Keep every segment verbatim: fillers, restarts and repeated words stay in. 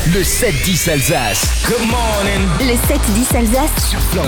Le sept dix Alsace. Good morning. Le sept dix Alsace Sur Flan F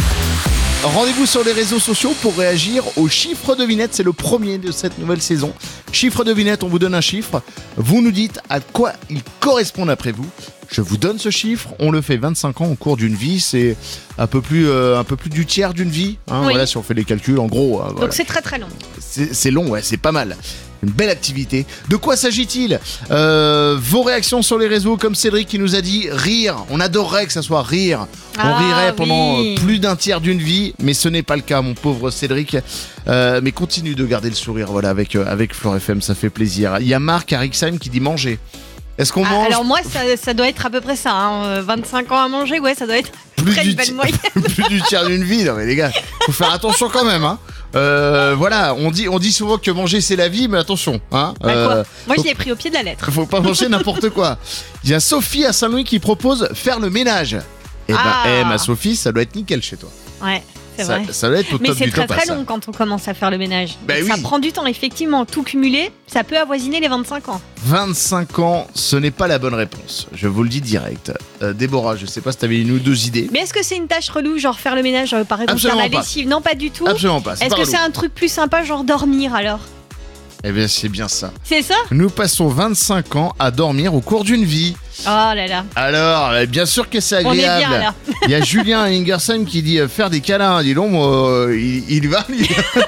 M. Rendez-vous sur les réseaux sociaux pour réagir au chiffre devinette. C'est le premier de cette nouvelle saison. Chiffre devinette, on vous donne un chiffre. Vous nous dites à quoi il correspond d'après vous. Je vous donne ce chiffre. On le fait vingt-cinq ans au cours d'une vie. C'est un peu plus, euh, un peu plus du tiers d'une vie. Hein, Oui. Voilà, si on fait les calculs, en gros. hein, voilà. Donc c'est très très long. C'est, c'est long, ouais, c'est pas mal. Une belle activité. De quoi s'agit-il ? euh, Vos réactions sur les réseaux, comme Cédric qui nous a dit rire. On adorerait que ça soit rire. On Ah, rirait pendant oui. euh, plus d'un tiers d'une vie, mais ce n'est pas le cas, mon pauvre Cédric. Euh, mais continue de garder le sourire, voilà, avec euh, avec Flan F M, ça fait plaisir. Il y a Marc à Rixheim qui dit manger. Est-ce qu'on Ah, mange alors moi, ça, ça doit être à peu près ça. Hein. euh, vingt-cinq ans à manger, ouais, ça doit être plus très du, une belle ti- moyenne. plus du tiers d'une vie? Non mais les gars, faut faire attention quand même, hein. Euh, voilà, on dit on dit souvent que manger c'est la vie, mais attention, hein. Bah, quoi Euh, Moi, faut- je l'ai pris au pied de la lettre. Faut pas manger n'importe quoi. Il y a Sophie à Saint-Louis qui propose faire le ménage. Eh ben, Ah. eh, ma Sophie, ça doit être nickel chez toi. Ouais, c'est Ça, vrai. ça doit être au Mais top c'est du très top à très ça. long quand on commence à faire le ménage. Bah Donc, Ça oui. prend du temps, effectivement. Tout cumulé, ça peut avoisiner les vingt-cinq ans. vingt-cinq ans, ce n'est pas la bonne réponse. Je vous le dis direct. Euh, Déborah, je sais pas si t'avais une ou deux idées. Mais est-ce que c'est une tâche relou, genre faire le ménage, euh, par exemple faire Absolument la pas. lessive? Non, pas du tout. Absolument pas. Est-ce pas que relou. c'est un truc plus sympa, genre dormir alors? Eh bien, c'est bien ça. C'est ça? Nous passons vingt-cinq ans à dormir au cours d'une vie. Oh là là. Alors, euh, bien sûr que c'est On est agréable. bien là. Il y a Julien à Ingersheim qui dit euh, faire des câlins. Dis donc, moi, euh, il, il va, lui.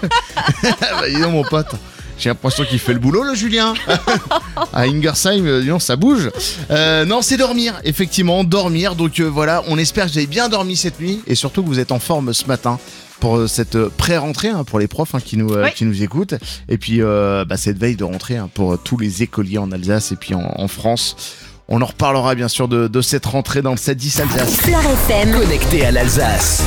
Bah, dis donc, mon pote. J'ai l'impression qu'il fait le boulot, le Julien. À Ingersheim, euh, dis donc, ça bouge. Euh, non, c'est dormir, effectivement, dormir. Donc euh, voilà, on espère que vous avez bien dormi cette nuit et surtout que vous êtes en forme ce matin pour euh, cette euh, pré-rentrée, hein, pour les profs hein, qui, nous, euh, Oui. qui nous écoutent. Et puis euh, bah, cette veille de rentrée hein, pour euh, tous les écoliers en Alsace et puis en, en France. On en reparlera bien sûr de, de cette rentrée dans le sept dix Alsace. Flan F M. Connecté à l'Alsace.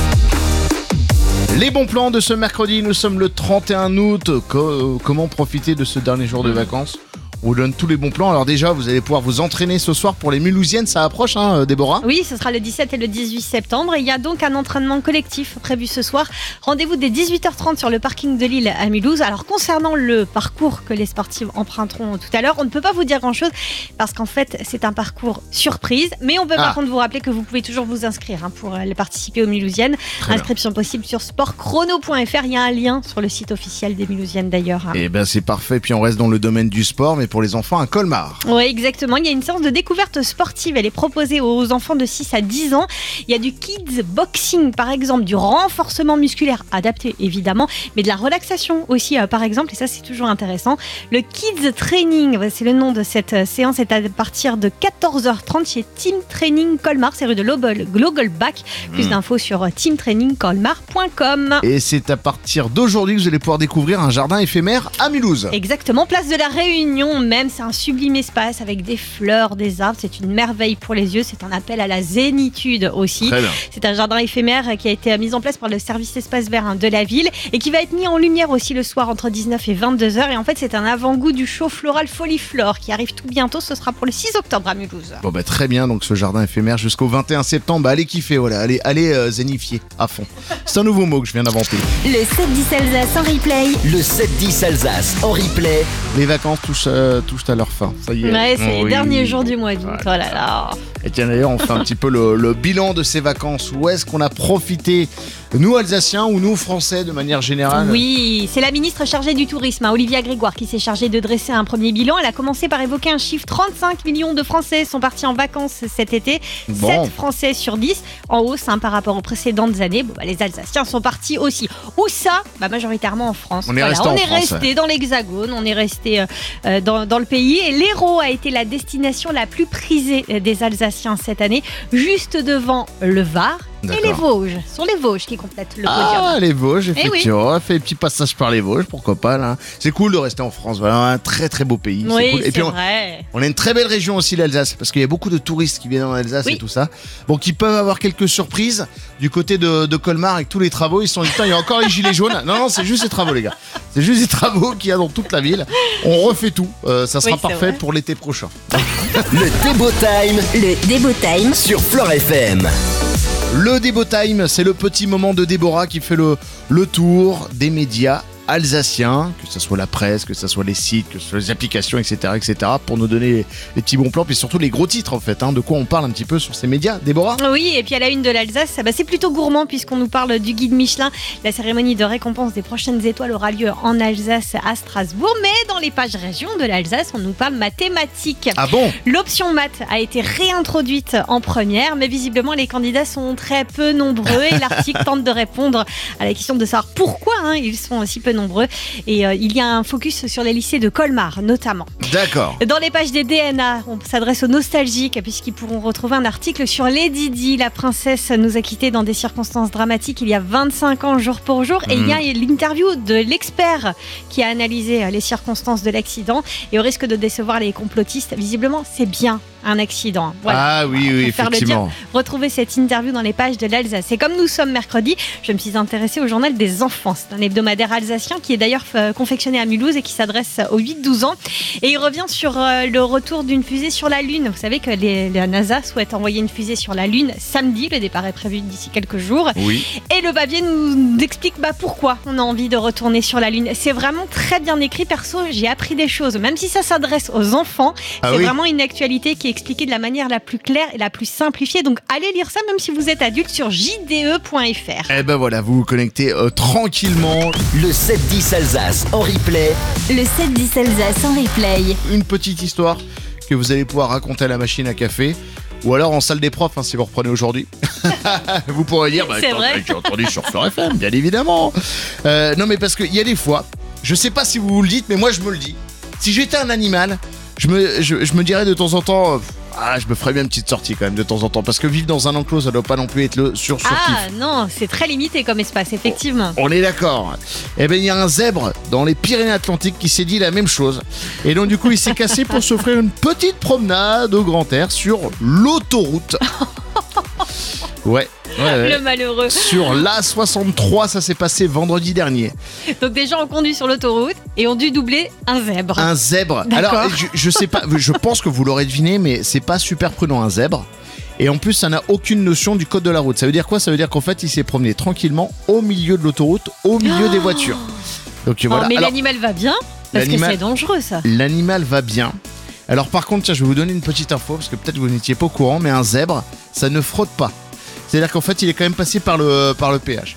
Les bons plans de ce mercredi, nous sommes le trente et un août. Co- comment profiter de ce dernier jour de vacances ? On vous donne tous les bons plans. Alors déjà, vous allez pouvoir vous entraîner ce soir pour les Mulhousiennes. Ça approche, hein, Déborah ? Oui, ce sera le dix-sept et le dix-huit septembre. Et il y a donc un entraînement collectif prévu ce soir. Rendez-vous dès dix-huit heures trente sur le parking de Lille à Mulhouse. Alors concernant le parcours que les sportifs emprunteront tout à l'heure, on ne peut pas vous dire grand-chose parce qu'en fait, c'est un parcours surprise. Mais on peut Ah. par contre vous rappeler que vous pouvez toujours vous inscrire hein, pour euh, participer aux Mulhousiennes. Très bien. Inscription possible sur sportchrono point f r. Il y a un lien sur le site officiel des Mulhousiennes d'ailleurs. hein. Eh ben c'est parfait. Puis on reste dans le domaine du sport, mais pour les enfants à Colmar. Oui, exactement. Il y a une séance de découverte sportive. Elle est proposée aux enfants de six à dix ans. Il y a du kids boxing, par exemple, du renforcement musculaire adapté, évidemment, mais de la relaxation aussi, euh, par exemple. Et ça, c'est toujours intéressant. Le kids training, ouais, c'est le nom de cette euh, séance, est à partir de quatorze heures trente chez Team Training Colmar. C'est rue de Glogelbach. Plus Mmh. d'infos sur team training colmar point com. Et c'est à partir d'aujourd'hui que vous allez pouvoir découvrir un jardin éphémère à Mulhouse. Exactement, place de la Réunion même, c'est un sublime espace avec des fleurs, des arbres, c'est une merveille pour les yeux, c'est un appel à la zénitude aussi. Très bien. C'est un jardin éphémère qui a été mis en place par le service espace vert hein, de la ville et qui va être mis en lumière aussi le soir entre dix-neuf et vingt-deux heures. Et en fait, c'est un avant-goût du show floral Foliflore qui arrive tout bientôt, ce sera pour le six octobre à Mulhouse. Bon bah très bien, donc ce jardin éphémère jusqu'au vingt et un septembre, bah, allez kiffer, voilà, allez, allez euh, zénifier à fond. C'est un nouveau mot que je viens d'inventer. Le sept dix Alsace en replay. Le sept dix Alsace en replay. Les vacances touchent, euh, touchent à leur fin, ça y est. Ouais, c'est Oui. les derniers jours du mois d'août. Oh là là. Et tiens d'ailleurs, on fait un petit peu le, le bilan de ces vacances. Où est-ce qu'on a profité, nous Alsaciens ou nous Français de manière générale ? Oui, c'est la ministre chargée du tourisme, hein, Olivia Grégoire, qui s'est chargée de dresser un premier bilan. Elle a commencé par évoquer un chiffre, trente-cinq millions de Français sont partis en vacances cet été. Bon. sept Français sur dix, en hausse hein, par rapport aux précédentes années. Bon, bah, les Alsaciens sont partis aussi. Où ça ? Bah, majoritairement en France. On est resté on en est France, resté dans l'Hexagone, on est resté euh, euh, dans, dans le pays. Et l'Hérault a été la destination la plus prisée euh, des Alsaciens cette année, juste devant le Var et D'accord. les Vosges. Ce sont les Vosges qui complètent le podium. Ah, les Vosges, Eh oui. effectivement. On a fait des petits passages par les Vosges, pourquoi pas là. C'est cool de rester en France, voilà, un très très beau pays. c'est Oui, cool. Et c'est puis on, vrai. on a une très belle région aussi, l'Alsace, parce qu'il y a beaucoup de touristes qui viennent en Alsace Oui. et tout ça. Bon, qui peuvent avoir quelques surprises du côté de, de Colmar avec tous les travaux. Ils se sont dit, putain, il y a encore les gilets jaunes. Non, non, c'est juste les travaux, les gars. C'est juste les travaux qu'il y a dans toute la ville. On refait tout. Euh, ça sera Oui, c'est parfait vrai. pour l'été prochain. Le Débo Time Le Débo Time. sur Flan F M. Le Débo Time, c'est le petit moment de Déborah qui fait le, le tour des médias alsaciens, que ce soit la presse, que ce soit les sites, que ce soit les applications, et cetera, et cetera, pour nous donner les, les petits bons plans, puis surtout les gros titres en fait, hein, de quoi on parle un petit peu sur ces médias, Déborah. Oui, et puis à la une de l'Alsace, bah, c'est plutôt gourmand puisqu'on nous parle du guide Michelin. La cérémonie de récompense des prochaines étoiles aura lieu en Alsace à Strasbourg, mais dans les pages régions de l'Alsace, on nous parle mathématiques. Ah bon? L'option maths a été réintroduite en première, mais visiblement les candidats sont très peu nombreux et l'article tente de répondre à la question de savoir pourquoi hein, ils sont si peu nombreux. Et euh, il y a un focus sur les lycées de Colmar notamment. D'accord. Dans les pages des D N A, on s'adresse aux nostalgiques puisqu'ils pourront retrouver un article sur Lady Di. La princesse nous a quittés dans des circonstances dramatiques il y a vingt-cinq ans jour pour jour. Et il y a l'interview de l'expert qui a analysé les circonstances de l'accident. Et au risque de décevoir les complotistes, visiblement c'est bien un accident. Voilà. Ah oui, oui, Faire le effectivement. dire. Retrouvez cette interview dans les pages de l'Alsace. Et comme nous sommes mercredi, je me suis intéressée au journal des enfants. C'est un hebdomadaire alsacien qui est d'ailleurs euh, confectionné à Mulhouse et qui s'adresse aux huit douze ans. Et il revient sur euh, le retour d'une fusée sur la Lune. Vous savez que les, la NASA souhaite envoyer une fusée sur la Lune samedi. Le départ est prévu d'ici quelques jours. Oui. Et le papier nous explique bah, pourquoi on a envie de retourner sur la Lune. C'est vraiment très bien écrit. Perso, j'ai appris des choses. Même si ça s'adresse aux enfants, Ah c'est oui. vraiment une actualité qui est expliquée de la manière la plus claire et la plus simplifiée. Donc allez lire ça même si vous êtes adulte sur j d e point f r. Eh ben voilà, vous vous connectez euh, tranquillement. Le sept dix Alsace en replay. Le sept dix Alsace en replay. Une petite histoire que vous allez pouvoir raconter à la machine à café. Ou alors en salle des profs, hein, si vous reprenez aujourd'hui. Vous pourrez dire, bah, C'est attends, vrai. j'ai entendu sur Feur F M, bien évidemment. Euh, non mais parce qu'il y a des fois, je sais pas si vous vous le dites, mais moi je me le dis. Si j'étais un animal, je me, je, je me dirais de temps en temps, euh, ah, je me ferais bien une petite sortie quand même de temps en temps. Parce que vivre dans un enclos, ça doit pas non plus être le sur surkiff. Ah non, c'est très limité comme espace, effectivement. On est d'accord. Eh ben il y a un zèbre dans les Pyrénées-Atlantiques qui s'est dit la même chose. Et donc du coup il s'est cassé pour s'offrir une petite promenade au grand air sur l'autoroute. Ouais. Ouais, ouais. Le malheureux. Sur l'A soixante-trois, ça s'est passé vendredi dernier. Donc des gens ont conduit sur l'autoroute et ont dû doubler un zèbre. Un zèbre. D'accord. Alors, je, je sais pas, je pense que vous l'aurez deviné, mais c'est pas super prudent un zèbre. Et en plus, ça n'a aucune notion du code de la route. Ça veut dire quoi? Ça veut dire qu'en fait, il s'est promené tranquillement au milieu de l'autoroute, au milieu des voitures. Donc Oh, voilà. mais Alors, l'animal va bien parce que l'animal- c'est dangereux ça. l'animal va bien. Alors par contre, tiens, je vais vous donner une petite info parce que peut-être vous n'étiez pas au courant, mais un zèbre, ça ne frotte pas. C'est-à-dire qu'en fait, il est quand même passé par le par le péage.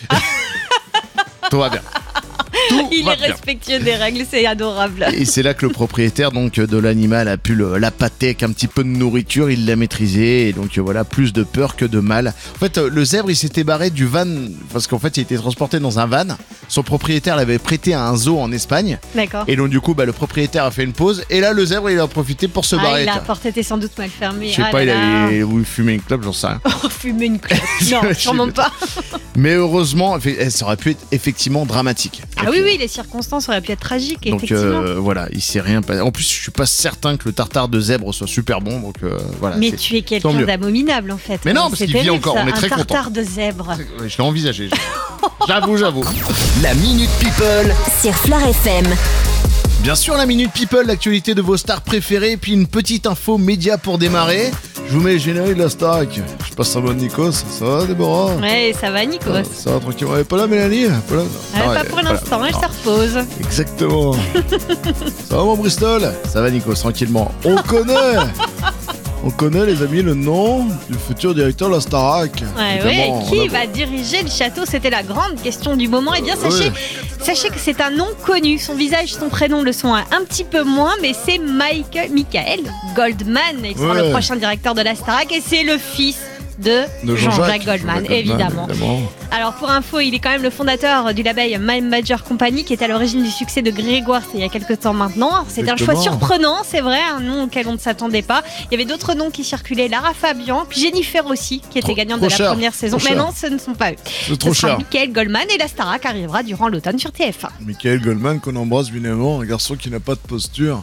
Tout va bien. Tout Il va est bien. respectueux des règles, c'est adorable. Et c'est là que le propriétaire donc de l'animal a pu le, la pâter avec un petit peu de nourriture, il l'a maîtrisé et donc euh, voilà, plus de peur que de mal. En fait, euh, le zèbre il s'était barré du van parce qu'en fait il était transporté dans un van. Son propriétaire l'avait prêté à un zoo en Espagne D'accord. et donc du coup bah, le propriétaire a fait une pause et là le zèbre il a profité pour se Ah, barrer. il la tiens. porte était sans doute mal fermée. Je sais Ah pas, là il là. avait voulu fumer une clope, j'en sais rien. Oh, fumer une clope. Non, Je- sûrement pas. Mais heureusement, eh, ça aurait pu être effectivement dramatique. Ah oui, oui, les circonstances auraient pu être tragiques, Donc effectivement. euh, voilà, il s'est rien passé. En plus, je suis pas certain que le tartare de zèbre soit super bon, donc euh, voilà. Mais c'est- tu es tant quelqu'un mieux. d'abominable en fait. Mais non, Ouais, parce c'est qu'il vit terrible, encore, ça. on est très Un content. tartare de zèbre. Ouais, je l'ai envisagé. J'avoue, j'avoue. La Minute People. Sur Fleure F M. Bien sûr, la Minute People, l'actualité de vos stars préférées, puis une petite info média pour démarrer. Je vous mets le générique de la Starac. Je passe en mode Nikos. Ça va, Déborah? Ouais, ça va, Nico. Ça, ça va tranquille. Elle est pas là, Mélanie? Pas là? Non. Ah, Non, pas elle- pour elle est là. l'instant, elle Non. se repose. Exactement. Ça va mon Bristol? Ça va Nico, tranquillement. On connaît On connaît les amis le nom du futur directeur de la Starac. Ouais, Évidemment, ouais. Qui on a- va diriger le château? C'était la grande question du moment. Eh bien, sachez, Ouais. sachez que c'est un nom connu. Son visage, son prénom le sont un, un petit peu moins, mais c'est Michael, Michael Goldman. Il sera Ouais. le prochain directeur de la Starac et c'est le fils de, de Jean-Jacques Goldman, Jean-Jacques évidemment. évidemment. Alors pour info, il est quand même le fondateur du label My Major Company qui est à l'origine du succès de Grégoire il y a quelques temps maintenant. Alors, c'était un choix Exactement. surprenant, c'est vrai, un nom auquel on ne s'attendait pas. Il y avait d'autres noms qui circulaient, Lara Fabian, puis Jennifer aussi, qui était Trop- gagnante trop de la cher, première saison. trop Mais cher. non, ce ne sont pas eux. C'est trop Ce sera cher. Michael Goldman et la Starac arrivera durant l'automne sur T F un. Michael Goldman qu'on embrasse bien évidemment, un garçon qui n'a pas de posture.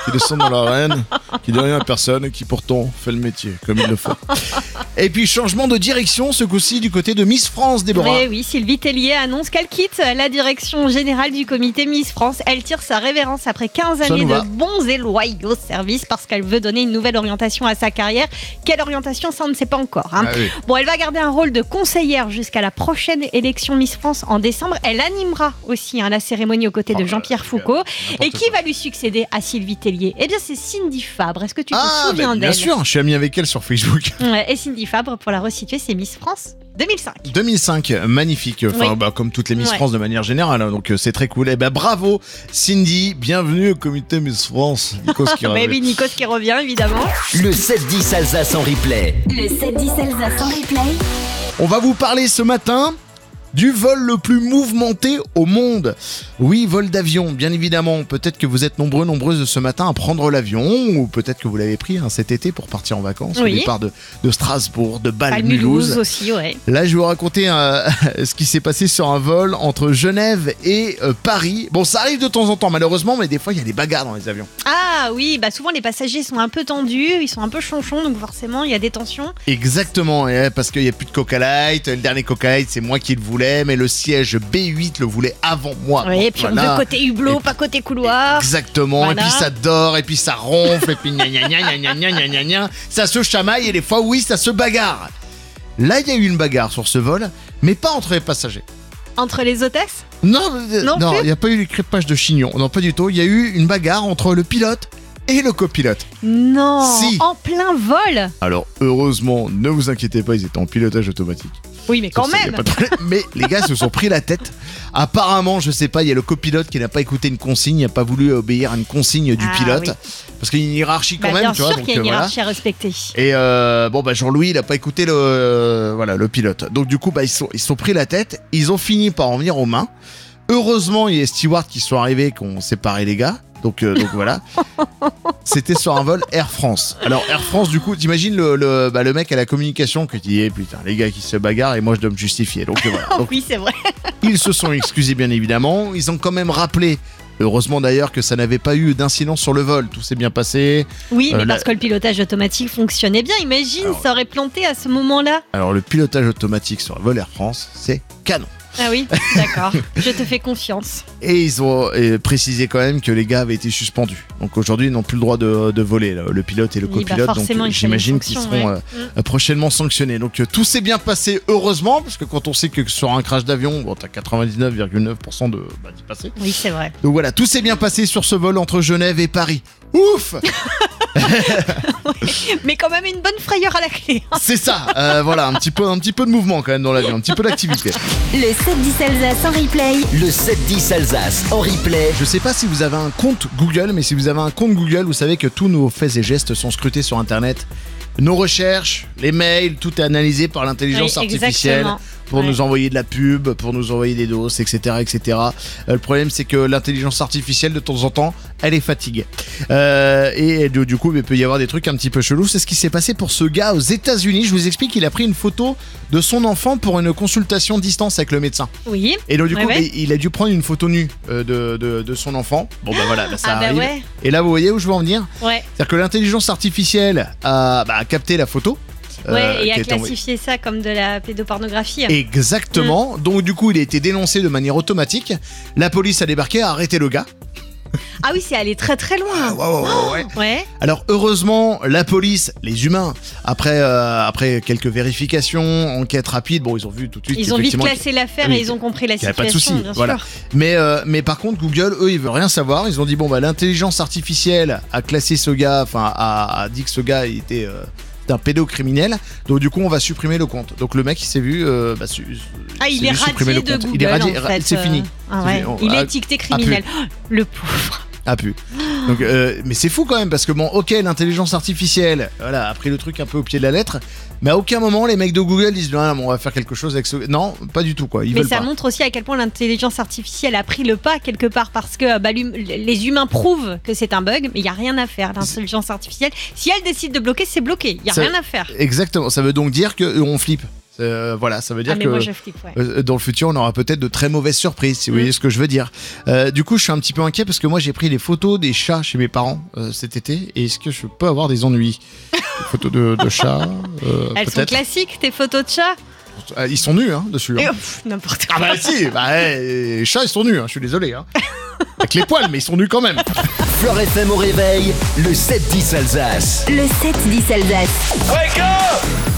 qui descend dans l'arène, qui dit rien à personne et qui pourtant fait le métier comme il le faut. Et puis changement de direction ce coup-ci du côté de Miss France, Déborah. Oui, oui, Sylvie Tellier annonce qu'elle quitte la direction générale du comité Miss France. Elle tire sa révérence après quinze Ça années nous de va. bons et loyaux services parce qu'elle veut donner une nouvelle orientation à sa carrière. Quelle orientation, ça on ne sait pas encore. Hein. Ah oui. Bon, elle va garder un rôle de conseillère jusqu'à la prochaine élection Miss France en décembre. Elle animera aussi hein, la cérémonie aux côtés Oh, de Jean-Pierre Foucault. Et qui quoi. va lui succéder à Sylvie Tellier? Eh bien, c'est Cindy Fabre. Est-ce que tu te Ah, souviens mais bien d'elle? sûr, je suis ami avec elle sur Facebook. Ouais, et Cindy Fabre, pour la resituer, c'est Miss France deux mille cinq. deux mille cinq, magnifique. Enfin, Oui. bah, comme toutes les Miss Ouais. France de manière générale. hein, donc euh, c'est très cool. Et ben bravo, Cindy. Bienvenue au comité Miss France. Nikos qui Mais revient. oui, Nikos qui revient, évidemment. Le sept dix Alsace en replay. Le sept dix Alsace en replay. On va vous parler ce matin du vol le plus mouvementé au monde. Oui, vol d'avion, bien évidemment. Peut-être que vous êtes nombreux, nombreuses ce matin à prendre l'avion, ou peut-être que vous l'avez pris hein, cet été pour partir en vacances, au Oui. départ de, de Strasbourg, de À Bâle, Mulhouse Mulhouse. aussi, ouais. Là, je vais vous raconter euh, ce qui s'est passé sur un vol entre Genève et euh, Paris. Bon, ça arrive de temps en temps, malheureusement, mais des fois, il y a des bagarres dans les avions. Ah oui, bah souvent les passagers sont un peu tendus, ils sont un peu chonchons, donc forcément il y a des tensions. Exactement, et, parce qu'il n'y a plus de Coca Light. Le dernier Coca Light, c'est moi qui le voulais, mais le siège B huit le voulait avant moi. Oui, Donc, et puis on voilà. veut côté hublot, Et pas côté couloir. Exactement, Voilà. et puis ça dort, et puis ça ronfle, et puis gna gna gna gna gna gna gna gna gna. Ça se chamaille, et des fois, oui, ça se bagarre. Là, il y a eu une bagarre sur ce vol, mais pas entre les passagers. Entre les hôtesses? Non, euh, Non non, plus il n'y a pas eu le crépage de chignon. Non, pas du tout. Il y a eu une bagarre entre le pilote et le copilote. Non, Si. en plein vol. Alors, heureusement, ne vous inquiétez pas, ils étaient en pilotage automatique. Oui, mais quand Sur ça, y a même. pas de problème. Mais les gars se sont pris la tête. Apparemment, je sais pas, il y a le copilote qui n'a pas écouté une consigne, n'a pas voulu obéir à une consigne du Ah, pilote. oui. Parce qu'il y a une hiérarchie quand Bah, même, bien tu vois. sûr donc, qu'il y a une euh, voilà. hiérarchie à respecter. Et euh, bon, bah Jean-Louis, il a pas écouté le, euh, voilà, le pilote. Donc du coup, bah, ils se sont, ils se sont pris la tête. Ils ont fini par en venir aux mains. Heureusement, il y a les stewards qui sont arrivés, qui ont séparé les gars. Donc, euh, donc voilà. C'était sur un vol Air France. Alors Air France, du coup, t'imagines le, le, bah, le mec à la communication qui dit eh, putain, les gars qui se bagarrent et moi je dois me justifier. Donc euh, voilà. Donc, Oui, c'est vrai. ils se sont excusés bien évidemment. Ils ont quand même rappelé. Heureusement d'ailleurs que ça n'avait pas eu d'incident sur le vol. Tout s'est bien passé. Oui, Euh, mais la- parce que le pilotage automatique fonctionnait bien. Imagine, Alors- ça aurait planté à ce moment-là. Alors le pilotage automatique sur le vol Air France, c'est canon. Ah oui, d'accord. Je te fais confiance. Et ils ont euh, précisé quand même que les gars avaient été suspendus. Donc aujourd'hui, ils n'ont plus le droit de, de voler, le, le pilote et le Oui, bah copilote. forcément, donc euh, il fallait j'imagine une qu'ils sanction, seront ouais. euh, euh, prochainement sanctionnés. Donc euh, tout s'est bien passé, heureusement, parce que quand on sait que sur un crash d'avion, bon, t'as quatre-vingt-dix-neuf virgule neuf pour cent de bah, d'y passer. Oui, c'est vrai. Donc voilà, tout s'est bien passé sur ce vol entre Genève et Paris. Ouf. Mais quand même une bonne frayeur à la clé. C'est ça. Euh, voilà, un petit peu, un petit peu de mouvement quand même dans l'avion, un petit peu d'activité. Le sept dix Alsace en replay. Le sept dix Alsace en replay. Je sais pas si vous avez un compte Google, mais si vous avez un compte Google, vous savez que tous nos faits et gestes sont scrutés sur Internet. Nos recherches, les mails, tout est analysé par l'intelligence Oui, artificielle exactement. pour Ouais. nous envoyer de la pub, pour nous envoyer des doses, et cetera, et cetera. Euh, le problème, c'est que l'intelligence artificielle, de temps en temps, elle est fatiguée. Euh, et du, du coup, il peut y avoir des trucs un petit peu chelous. C'est ce qui s'est passé pour ce gars aux États-Unis. Je vous explique, il a pris une photo de son enfant pour une consultation distance avec le médecin. Oui. Et donc du Ouais, coup, ouais. bah, il a dû prendre une photo nue euh, de, de, de son enfant. Bon bah voilà, bah, ça Ah bah arrive. ouais. Et là, vous voyez où je veux en venir? Ouais. C'est-à-dire que l'intelligence artificielle a, bah, a capté la photo. Ouais, euh, et qui à a été envoyée. classifier ça comme de la pédopornographie. Exactement. Donc du coup, il a été dénoncé de manière automatique. La police a débarqué, a arrêté le gars. Ah oui, c'est allé très très loin. Ah, ouais, ouais, ouais, ouais. Ouais. Alors heureusement, la police, les humains, après, euh, après quelques vérifications, enquête rapide, bon, ils ont vu tout de suite. Ils ont vite qu'effectivement, classé l'affaire oui, et ils ont compris la qu'il y avait situation, pas de souci, bien voilà. sûr. Mais, euh, mais par contre, Google, eux, ils veulent rien savoir. Ils ont dit, bon, bah, l'intelligence artificielle a classé ce gars, enfin, a, a dit que ce gars il était euh, un pédocriminel. Donc, du coup, on va supprimer le compte. Donc, le mec, il s'est vu. Euh, bah, su- Ah, il s'est est vu supprimer radié le de compte. Google, Il est radié, en fait. c'est euh. fini. Ah C'est ouais. fini. On- Il ah, est étiqueté criminel. Oh, le pauvre. a pu. Donc, euh, mais c'est fou quand même parce que bon, ok, l'intelligence artificielle, voilà, a pris le truc un peu au pied de la lettre, mais à aucun moment les mecs de Google disent non, on va faire quelque chose avec ce. Non, pas du tout quoi. Ils Mais veulent ça pas. montre aussi à quel point l'intelligence artificielle a pris le pas quelque part parce que bah, l'hum- les humains prouvent que c'est un bug, mais il n'y a rien à faire. L'intelligence artificielle, si elle décide de bloquer, c'est bloqué. Il n'y a Ça- rien à faire. Exactement. Ça veut donc dire que euh, on flippe. Euh, voilà, ça veut dire Ah, mais que moi, je flippe, ouais. euh, dans le futur, on aura peut-être de très mauvaises surprises, si vous Mm. voyez ce que je veux dire. Euh, du coup, je suis un petit peu inquiet parce que moi, j'ai pris les photos des chats chez mes parents euh, cet été. Et est-ce que je peux avoir des ennuis? Des photos de, de chats, euh, Elles sont peut-être. classiques, tes photos de chat. Ah, ils sont nus, hein, dessus. Et Hein. oh, pff, n'importe quoi. Ah bah si, bah, ouais, les chats, ils sont nus, hein, je suis désolé. Hein. Avec les poils, mais ils sont nus quand même. Fleure F M au réveil, le sept dix Alsace. Le sept dix Alsace. Wake up!